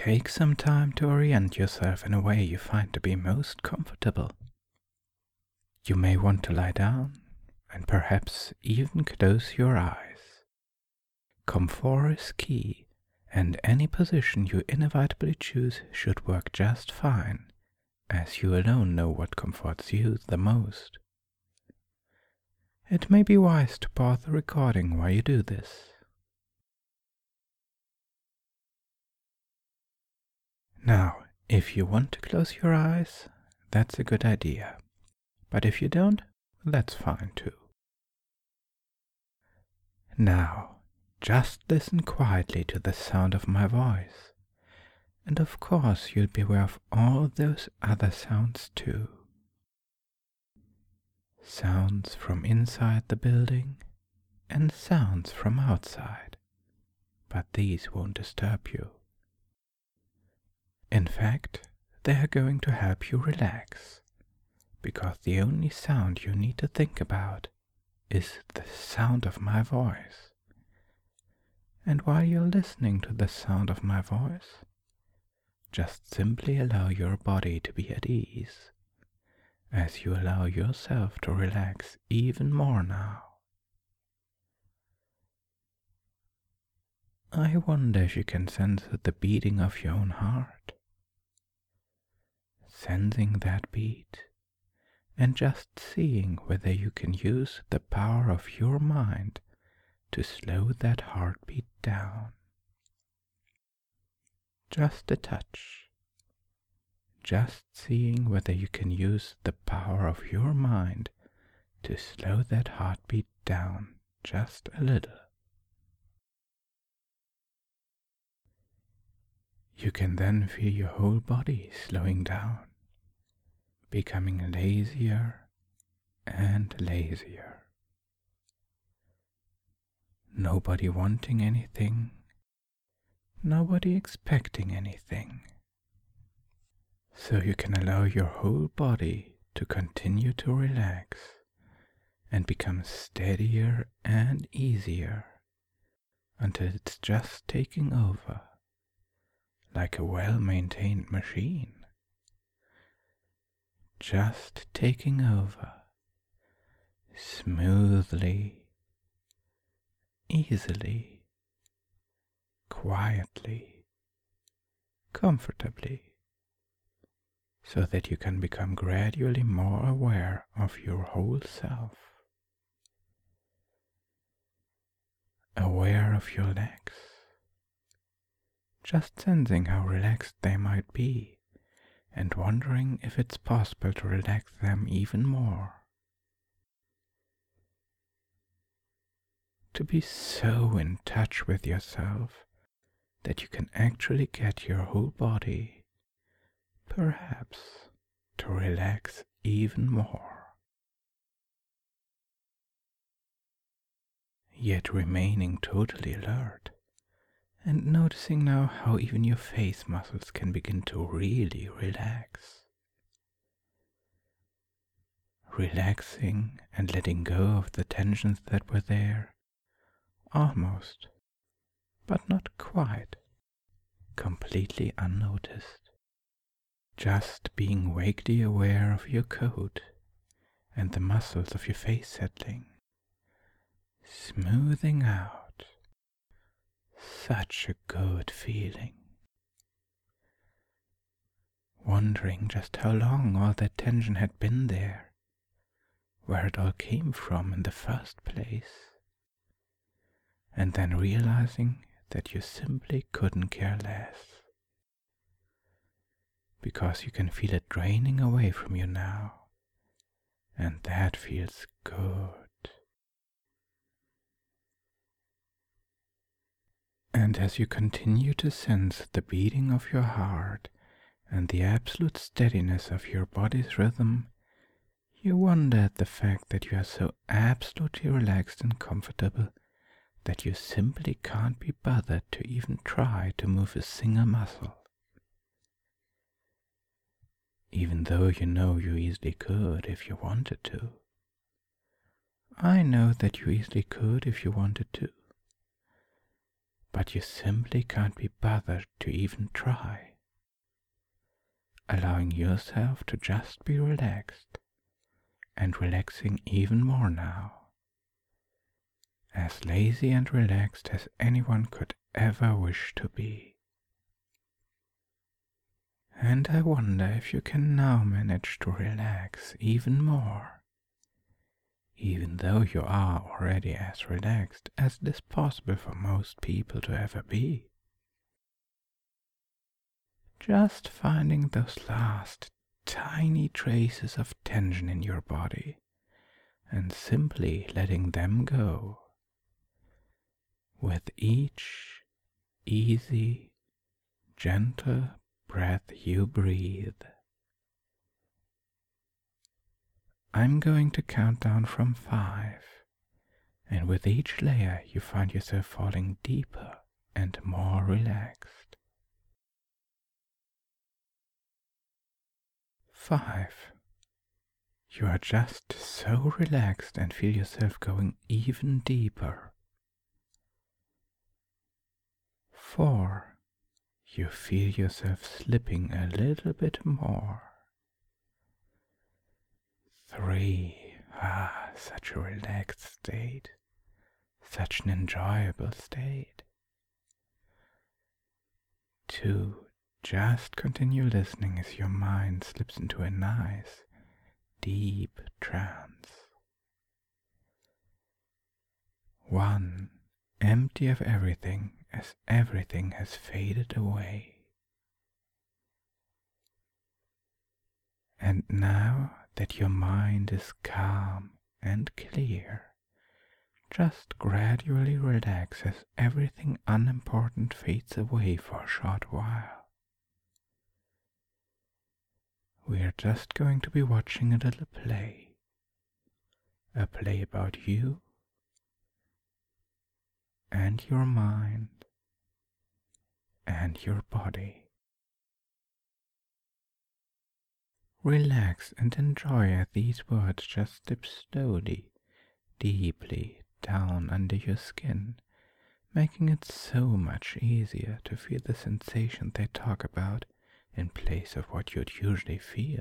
Take some time to orient yourself in a way you find to be most comfortable. You may want to lie down and perhaps even close your eyes. Comfort is key, and any position you inevitably choose should work just fine, as you alone know what comforts you the most. It may be wise to pause the recording while you do this. Now, if you want to close your eyes, that's a good idea. But if you don't, that's fine too. Now, just listen quietly to the sound of my voice. And of course, you'll be aware of all those other sounds too. Sounds from inside the building and sounds from outside. But these won't disturb you. In fact, they are going to help you relax, because the only sound you need to think about is the sound of my voice. And while you're listening to the sound of my voice, just simply allow your body to be at ease, as you allow yourself to relax even more now. I wonder if you can sense the beating of your own heart. Sensing that beat, and just seeing whether you can use the power of your mind to slow that heartbeat down. Just a touch. Just seeing whether you can use the power of your mind to slow that heartbeat down just a little. You can then feel your whole body slowing down, becoming lazier and lazier. Nobody wanting anything, nobody expecting anything. So you can allow your whole body to continue to relax and become steadier and easier until it's just taking over, like a well-maintained machine. Just taking over, smoothly, easily, quietly, comfortably, so that you can become gradually more aware of your whole self. Aware of your legs, just sensing how relaxed they might be, and wondering if it's possible to relax them even more. To be so in touch with yourself that you can actually get your whole body, perhaps, to relax even more. Yet remaining totally alert, and noticing now how even your face muscles can begin to really relax. Relaxing and letting go of the tensions that were there, almost, but not quite, completely unnoticed. Just being vaguely aware of your coat and the muscles of your face settling, smoothing out. Such a good feeling. Wondering just how long all that tension had been there, where it all came from in the first place, and then realizing that you simply couldn't care less, because you can feel it draining away from you now, and that feels good. And as you continue to sense the beating of your heart and the absolute steadiness of your body's rhythm, you wonder at the fact that you are so absolutely relaxed and comfortable that you simply can't be bothered to even try to move a single muscle. Even though you know you easily could if you wanted to. I know that you easily could if you wanted to. but you simply can't be bothered to even try. Allowing yourself to just be relaxed, and relaxing even more now. As lazy and relaxed as anyone could ever wish to be. And I wonder if you can now manage to relax even more, even though you are already as relaxed as it is possible for most people to ever be. Just finding those last tiny traces of tension in your body and simply letting them go. With each easy, gentle breath you breathe. I'm going to count down from 5, and with each layer you find yourself falling deeper and more relaxed. 5. You are just so relaxed and feel yourself going even deeper. 4. You feel yourself slipping a little bit more. 3. Such a relaxed state. Such an enjoyable state. 2. Just continue listening as your mind slips into a nice, deep trance. 1. Empty of everything as everything has faded away. And now that your mind is calm and clear, just gradually relax as everything unimportant fades away for a short while. We are just going to be watching a little play. A play about you and your mind and your body. Relax and enjoy as these words just slip slowly, deeply down under your skin, making it so much easier to feel the sensation they talk about in place of what you'd usually feel.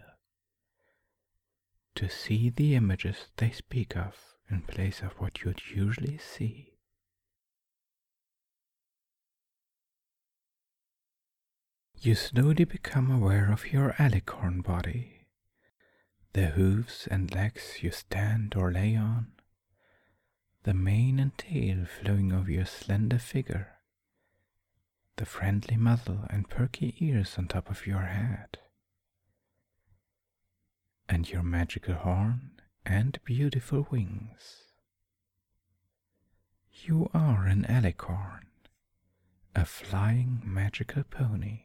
To see the images they speak of in place of what you'd usually see. You slowly become aware of your alicorn body, the hooves and legs you stand or lay on, the mane and tail flowing over your slender figure, the friendly muzzle and perky ears on top of your head, and your magical horn and beautiful wings. You are an alicorn, a flying magical pony.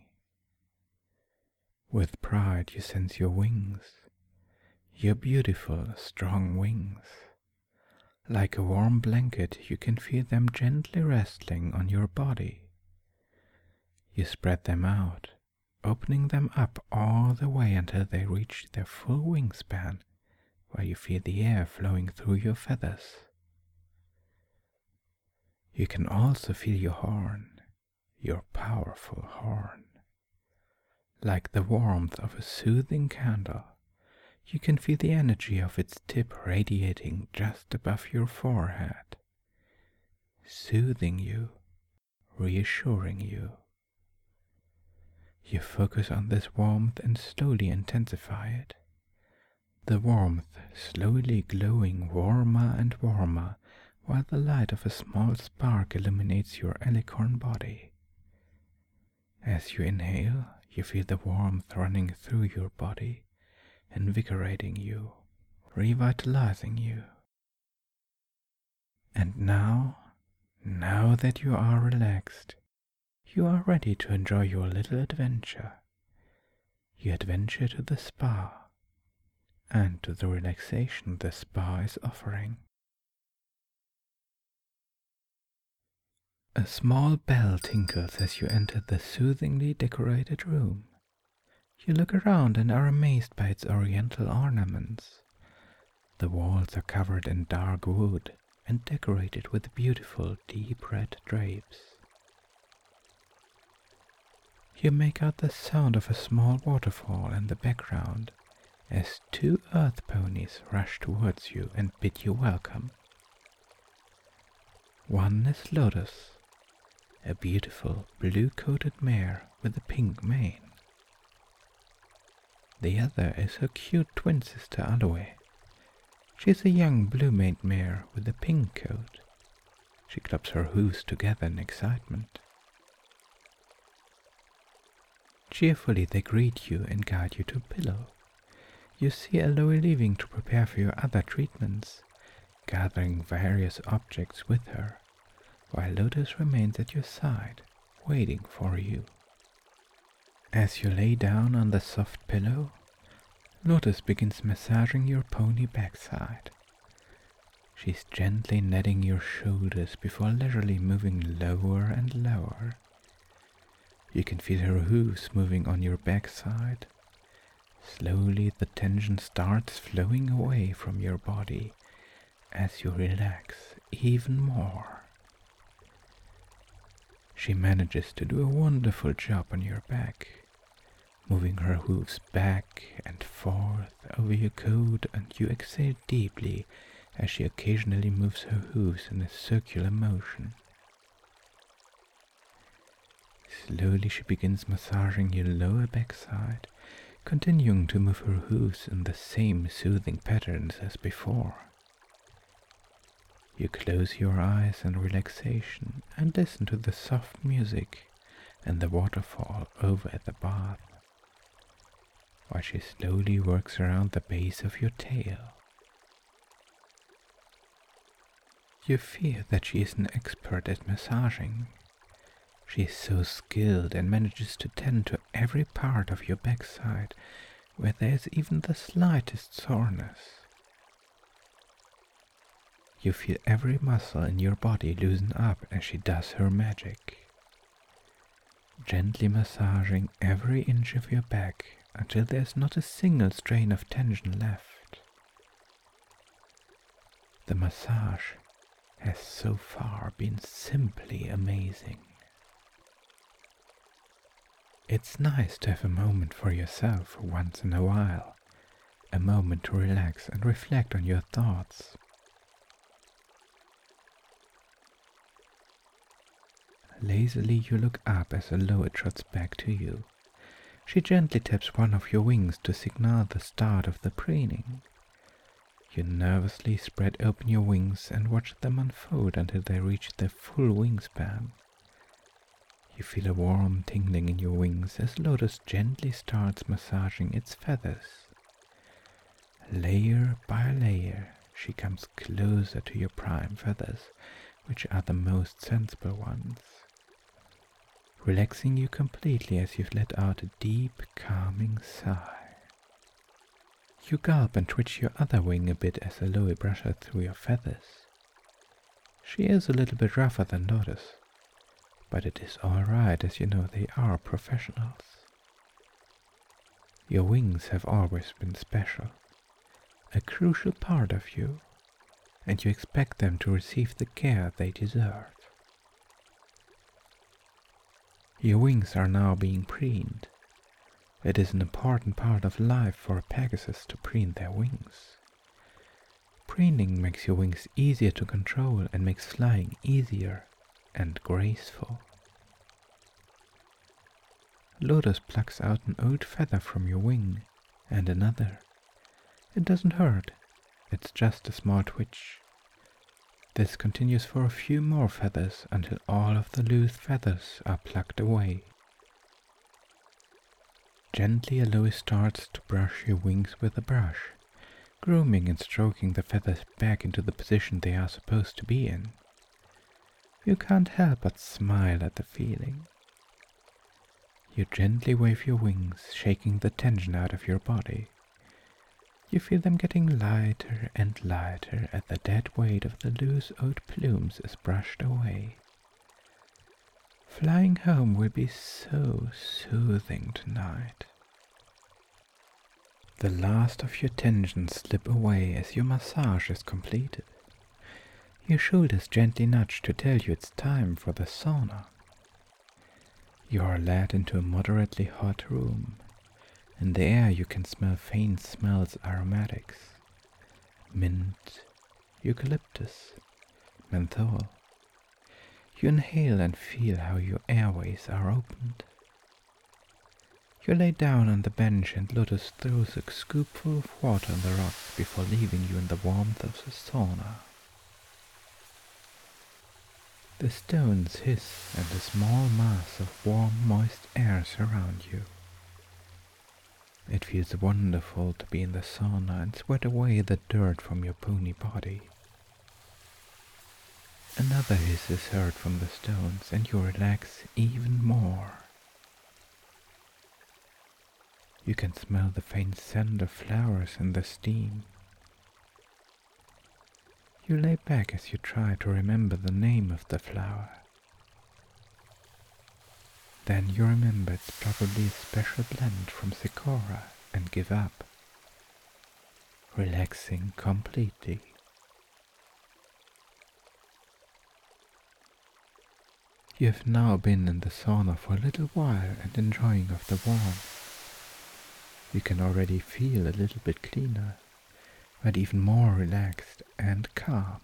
With pride you sense your wings, your beautiful, strong wings. Like a warm blanket, you can feel them gently resting on your body. You spread them out, opening them up all the way until they reach their full wingspan, where you feel the air flowing through your feathers. You can also feel your horn, your powerful horn. Like the warmth of a soothing candle, you can feel the energy of its tip radiating just above your forehead, soothing you, reassuring you. You focus on this warmth and slowly intensify it. The warmth slowly glowing warmer and warmer, while the light of a small spark illuminates your alicorn body. As you inhale, you feel the warmth running through your body, invigorating you, revitalizing you. And now that you are relaxed, you are ready to enjoy your little adventure. You adventure to the spa, and to the relaxation the spa is offering. A small bell tinkles as you enter the soothingly decorated room. You look around and are amazed by its oriental ornaments. The walls are covered in dark wood and decorated with beautiful deep red drapes. You make out the sound of a small waterfall in the background as two earth ponies rush towards you and bid you welcome. One is Lotus, a beautiful blue-coated mare with a pink mane. The other is her cute twin sister Aloe. She's a young blue-maned mare with a pink coat. She claps her hooves together in excitement. Cheerfully they greet you and guide you to a pillow. You see Aloe leaving to prepare for your other treatments, gathering various objects with her, while Lotus remains at your side, waiting for you. As you lay down on the soft pillow, Lotus begins massaging your pony backside. She's gently kneading your shoulders before leisurely moving lower and lower. You can feel her hooves moving on your backside. Slowly the tension starts flowing away from your body as you relax even more. She manages to do a wonderful job on your back, moving her hooves back and forth over your coat, and you exhale deeply as she occasionally moves her hooves in a circular motion. Slowly she begins massaging your lower backside, continuing to move her hooves in the same soothing patterns as before. You close your eyes in relaxation and listen to the soft music and the waterfall over at the bath, while she slowly works around the base of your tail. You feel that she is an expert at massaging. She is so skilled and manages to tend to every part of your backside where there is even the slightest soreness. You feel every muscle in your body loosen up as she does her magic, gently massaging every inch of your back until there's not a single strain of tension left. The massage has so far been simply amazing. It's nice to have a moment for yourself once in a while, a moment to relax and reflect on your thoughts. Lazily you look up as Aloe trots back to you. She gently taps one of your wings to signal the start of the preening. You nervously spread open your wings and watch them unfold until they reach their full wingspan. You feel a warm tingling in your wings as Lotus gently starts massaging its feathers. Layer by layer, she comes closer to your prime feathers, which are the most sensible ones, relaxing you completely as you've let out a deep, calming sigh. You gulp and twitch your other wing a bit as Aloe brushes through your feathers. She is a little bit rougher than Lotus, but it is all right, as you know they are professionals. Your wings have always been special, a crucial part of you, and you expect them to receive the care they deserve. Your wings are now being preened. It is an important part of life for a Pegasus to preen their wings. Preening makes your wings easier to control and makes flying easier and graceful. Lotus plucks out an old feather from your wing and another. It doesn't hurt, it's just a small twitch. This continues for a few more feathers until all of the loose feathers are plucked away. Gently Aloe starts to brush your wings with a brush, grooming and stroking the feathers back into the position they are supposed to be in. You can't help but smile at the feeling. You gently wave your wings, shaking the tension out of your body. You feel them getting lighter and lighter as the dead weight of the loose old plumes is brushed away. Flying home will be so soothing tonight. The last of your tensions slip away as your massage is completed. Your shoulders gently nudge to tell you it's time for the sauna. You are led into a moderately hot room. In the air you can smell faint smells, aromatics, mint, eucalyptus, menthol. You inhale and feel how your airways are opened. You lay down on the bench and Lotus throws a scoopful of water on the rocks before leaving you in the warmth of the sauna. The stones hiss and a small mass of warm, moist air surround you. It feels wonderful to be in the sauna and sweat away the dirt from your pony body. Another hiss is heard from the stones and you relax even more. You can smell the faint scent of flowers in the steam. You lay back as you try to remember the name of the flower. Then you remember it's probably a special blend from Sakura and give up, relaxing completely. You have now been in the sauna for a little while and enjoying of the warmth. You can already feel a little bit cleaner, but even more relaxed and calm.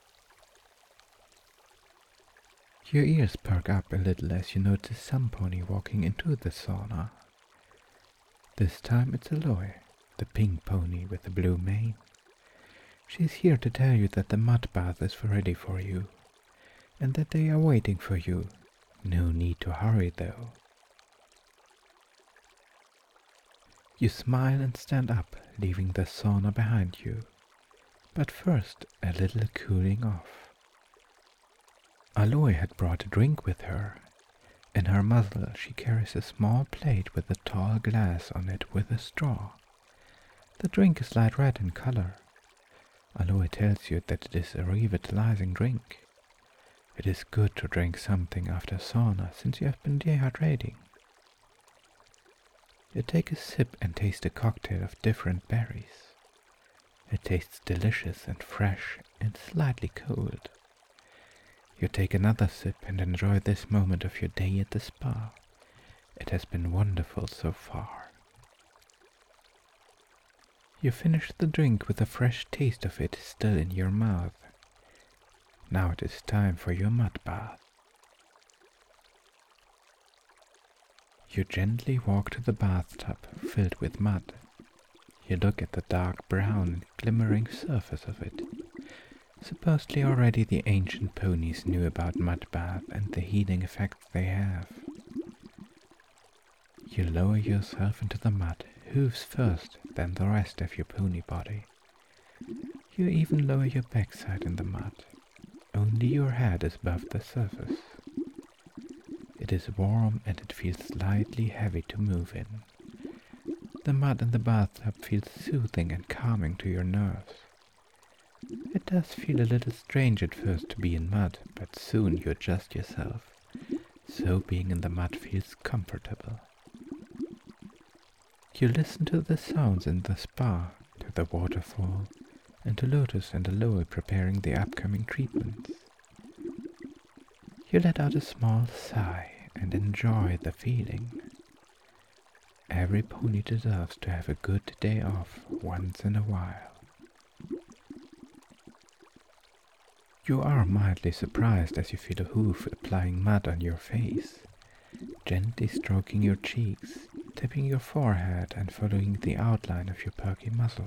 Your ears perk up a little as you notice some pony walking into the sauna. This time it's Aloy, the pink pony with the blue mane. She's here to tell you that the mud bath is ready for you, and that they are waiting for you. No need to hurry though. You smile and stand up, leaving the sauna behind you. But first, a little cooling off. Aloy had brought a drink with her. In her muzzle she carries a small plate with a tall glass on it with a straw. The drink is light red in color. Aloy tells you that it is a revitalizing drink. It is good to drink something after sauna since you have been dehydrating. You take a sip and taste a cocktail of different berries. It tastes delicious and fresh and slightly cold. You take another sip and enjoy this moment of your day at the spa. It has been wonderful so far. You finish the drink with a fresh taste of it still in your mouth. Now it is time for your mud bath. You gently walk to the bathtub filled with mud. You look at the dark brown and glimmering surface of it. Supposedly already the ancient ponies knew about mud bath and the healing effects they have. You lower yourself into the mud, hooves first, then the rest of your pony body. You even lower your backside in the mud. Only your head is above the surface. It is warm and it feels slightly heavy to move in. The mud in the bathtub feels soothing and calming to your nerves. It does feel a little strange at first to be in mud, but soon you adjust yourself, so being in the mud feels comfortable. You listen to the sounds in the spa, to the waterfall, and to Lotus and Aloy preparing the upcoming treatments. You let out a small sigh and enjoy the feeling. Every pony deserves to have a good day off once in a while. You are mildly surprised as you feel a hoof applying mud on your face, gently stroking your cheeks, tipping your forehead and following the outline of your perky muzzle.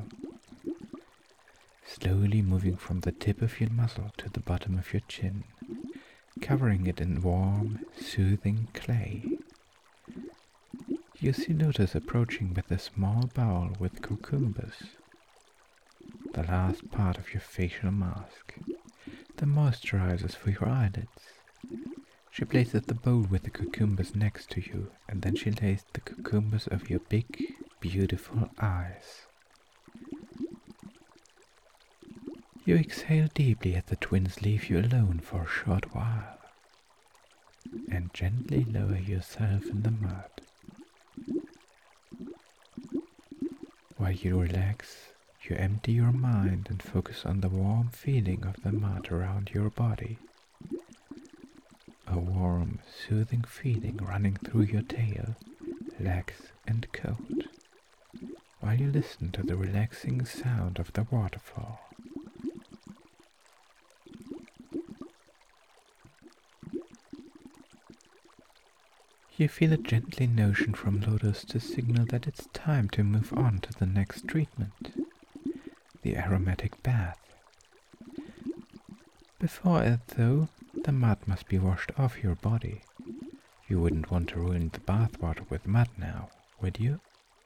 Slowly moving from the tip of your muzzle to the bottom of your chin, covering it in warm, soothing clay. You see Lotus approaching with a small bowl with cucumbers, the last part of your facial mask, the moisturizers for your eyelids. She places the bowl with the cucumbers next to you, and then she lays the cucumbers over your big, beautiful eyes. You exhale deeply as the twins leave you alone for a short while, and gently lower yourself in the mud. While you relax, you empty your mind and focus on the warm feeling of the mud around your body. A warm warm, soothing feeling running through your tail, legs and coat, while you listen to the relaxing sound of the waterfall. You feel a gently notion from Lotus to signal that it's time to move on to the next treatment, the aromatic bath. Before it, though, the mud must be washed off your body. You wouldn't want to ruin the bathwater with mud now, would you?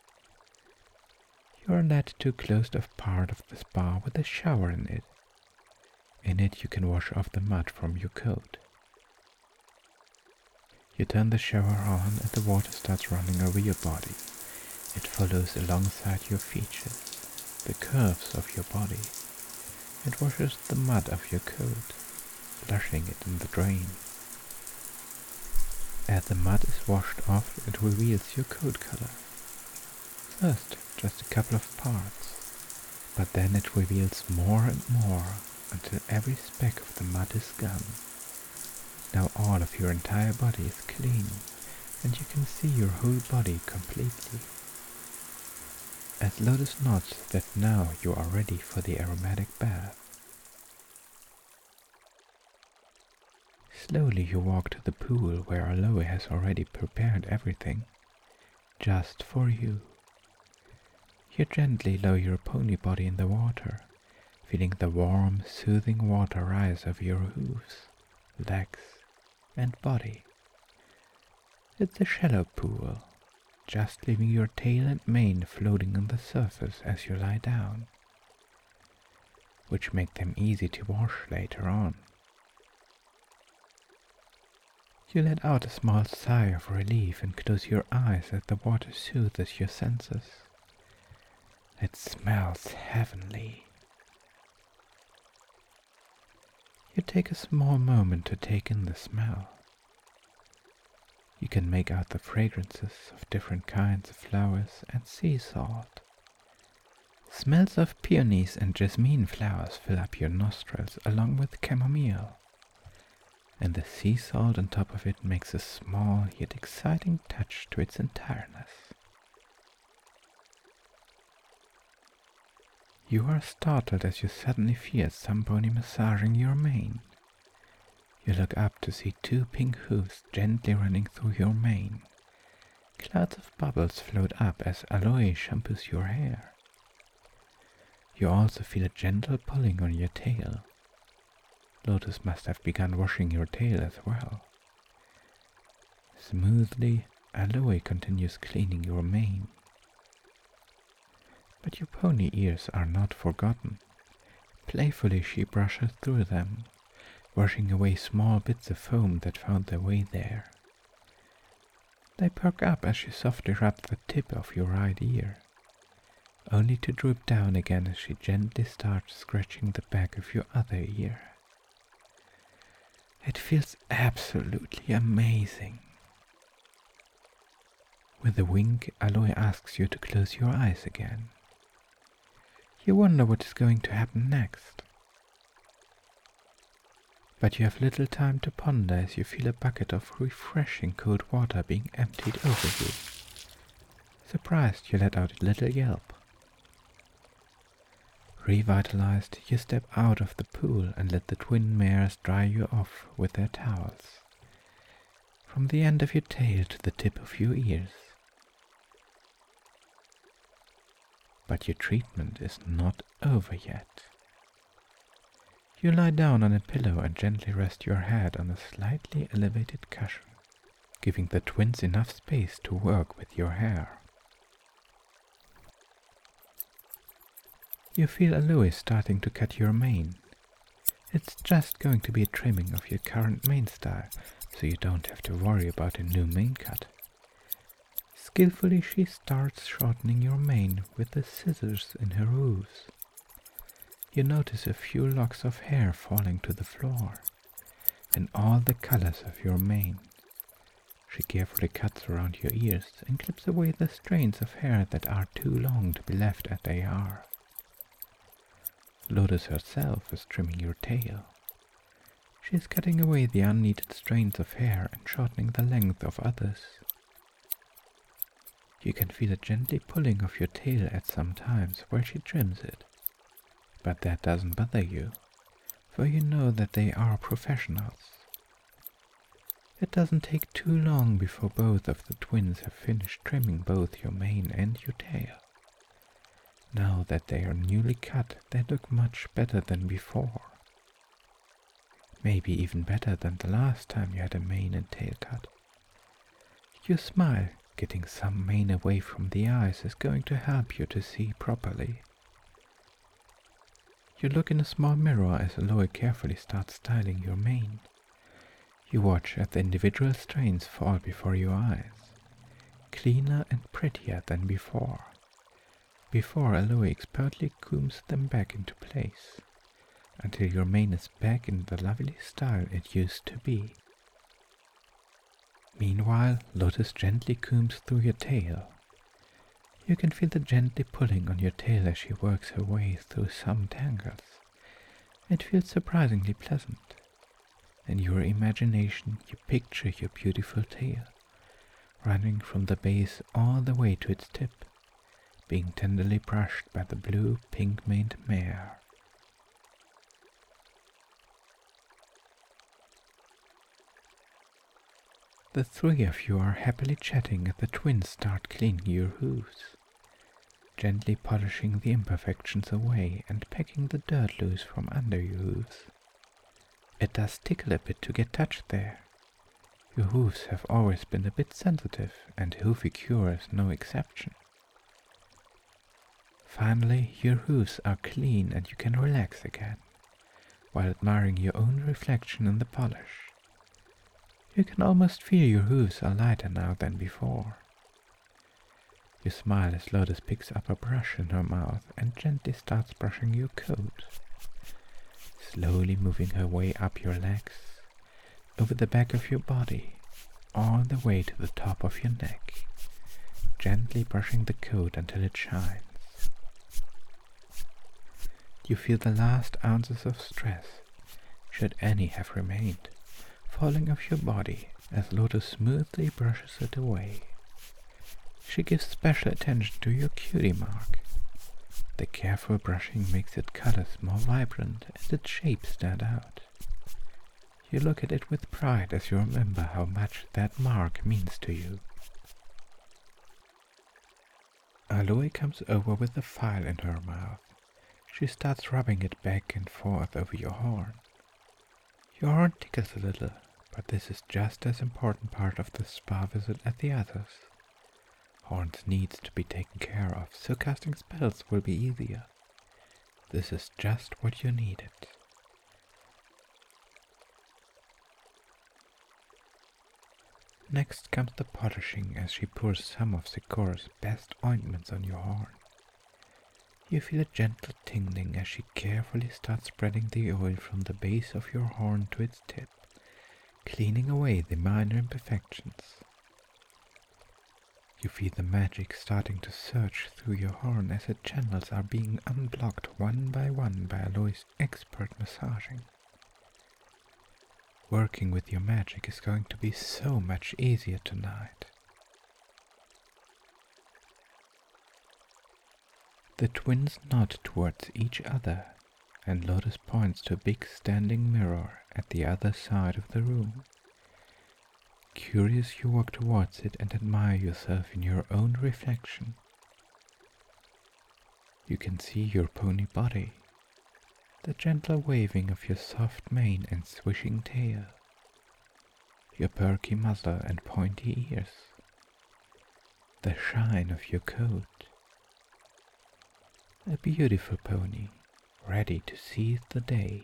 You are led to a closed-off part of the spa with a shower in it. In it you can wash off the mud from your coat. You turn the shower on and the water starts running over your body. It follows alongside your features, the curves of your body. It washes the mud off your coat, flushing it in the drain. As the mud is washed off, it reveals your coat color. First, just a couple of parts, but then it reveals more and more until every speck of the mud is gone. Now all of your entire body is clean, and you can see your whole body completely. As Lotus nods that now you are ready for the aromatic bath. Slowly you walk to the pool where Aloe has already prepared everything, just for you. You gently lower your pony body in the water, feeling the warm, soothing water rise over your hooves, legs, and body. It's a shallow pool, just leaving your tail and mane floating on the surface as you lie down, which make them easy to wash later on. You let out a small sigh of relief and close your eyes as the water soothes your senses. It smells heavenly. You take a small moment to take in the smell. You can make out the fragrances of different kinds of flowers and sea salt. Smells of peonies and jasmine flowers fill up your nostrils along with chamomile, and the sea salt on top of it makes a small yet exciting touch to its entireness. You are startled as you suddenly feel somebody massaging your mane. You look up to see two pink hooves gently running through your mane. Clouds of bubbles float up as Aloe shampoos your hair. You also feel a gentle pulling on your tail. Lotus must have begun washing your tail as well. Smoothly, Aloe continues cleaning your mane. But your pony ears are not forgotten. Playfully she brushes through them, washing away small bits of foam that found their way there. They perk up as she softly rubs the tip of your right ear, only to droop down again as she gently starts scratching the back of your other ear. It feels absolutely amazing. With a wink, Aloe asks you to close your eyes again. You wonder what is going to happen next. But you have little time to ponder as you feel a bucket of refreshing cold water being emptied over you. Surprised, you let out a little yelp. Revitalized, you step out of the pool and let the twin mares dry you off with their towels, from the end of your tail to the tip of your ears. But your treatment is not over yet. You lie down on a pillow and gently rest your head on a slightly elevated cushion, giving the twins enough space to work with your hair. You feel Aloe starting to cut your mane. It's just going to be a trimming of your current mane style, so you don't have to worry about a new mane cut. Skillfully she starts shortening your mane with the scissors in her hooves. You notice a few locks of hair falling to the floor, and all the colors of your mane. She carefully cuts around your ears and clips away the strands of hair that are too long to be left as they are. Lotus herself is trimming your tail. She is cutting away the unneeded strands of hair and shortening the length of others. You can feel it gently pulling of your tail at some times while she trims it, but that doesn't bother you, for you know that they are professionals. It doesn't take too long before both of the twins have finished trimming both your mane and your tail. Now that they are newly cut, they look much better than before. Maybe even better than the last time you had a mane and tail cut. You smile. Getting some mane away from the eyes is going to help you to see properly. You look in a small mirror as Aloe carefully starts styling your mane. You watch as the individual strands fall before your eyes, cleaner and prettier than before. Before Aloe expertly combs them back into place, until your mane is back in the lovely style it used to be. Meanwhile, Lotus gently combs through your tail. You can feel the gently pulling on your tail as she works her way through some tangles. It feels surprisingly pleasant. In your imagination, you picture your beautiful tail, running from the base all the way to its tip, being tenderly brushed by the blue pink-maned mare. The three of you are happily chatting as the twins start cleaning your hooves, gently polishing the imperfections away and pecking the dirt loose from under your hooves. It does tickle a bit to get touched there. Your hooves have always been a bit sensitive, and Hoofy-Cure is no exception. Finally, your hooves are clean and you can relax again, while admiring your own reflection in the polish. You can almost feel your hooves are lighter now than before. You smile as Lotus picks up a brush in her mouth and gently starts brushing your coat, slowly moving her way up your legs, over the back of your body, all the way to the top of your neck, gently brushing the coat until it shines. You feel the last ounces of stress, should any have remained, falling off your body as Lotus smoothly brushes it away. She gives special attention to your cutie mark. The careful brushing makes its colors more vibrant and its shape stand out. You look at it with pride as you remember how much that mark means to you. Aloe comes over with a file in her mouth. She starts rubbing it back and forth over your horn. Your horn tickles a little, but this is just as important part of the spa visit as the others. Horns needs to be taken care of, so casting spells will be easier. This is just what you needed. Next comes the polishing as she pours some of Sikora's best ointments on your horn. You feel a gentle tingling as she carefully starts spreading the oil from the base of your horn to its tip, cleaning away the minor imperfections. You feel the magic starting to surge through your horn as its channels are being unblocked one by Aloe's expert massaging. Working with your magic is going to be so much easier tonight. The twins nod towards each other, and Lotus points to a big standing mirror at the other side of the room. Curious, you walk towards it and admire yourself in your own reflection. You can see your pony body, the gentle waving of your soft mane and swishing tail, your perky muzzle and pointy ears, the shine of your coat. A beautiful pony, ready to seize the day.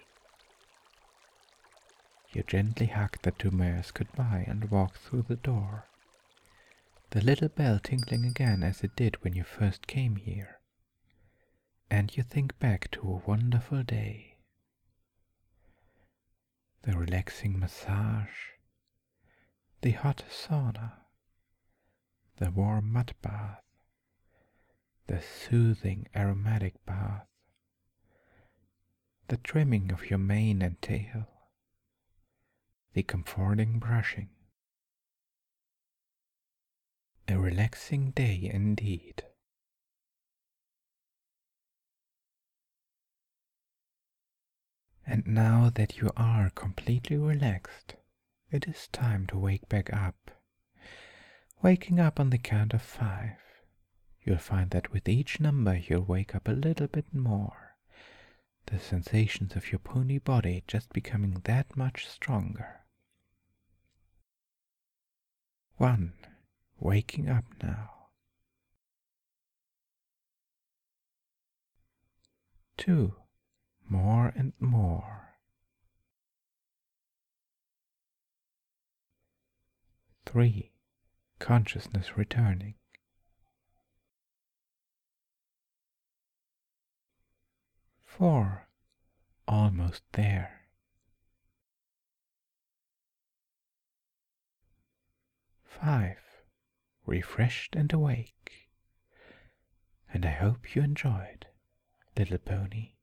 You gently hug the two mares goodbye and walk through the door, the little bell tinkling again as it did when you first came here. And you think back to a wonderful day. The relaxing massage, the hot sauna, the warm mud bath, the soothing aromatic bath, the trimming of your mane and tail, the comforting brushing. A relaxing day indeed. And now that you are completely relaxed, it is time to wake back up. Waking up on the count of 5. You'll find that with each number you'll wake up a little bit more. The sensations of your pony body just becoming that much stronger. 1. Waking up now. 2. More and more. 3. Consciousness returning. 4. Almost there. 5. Refreshed and awake. And I hope you enjoyed, little pony.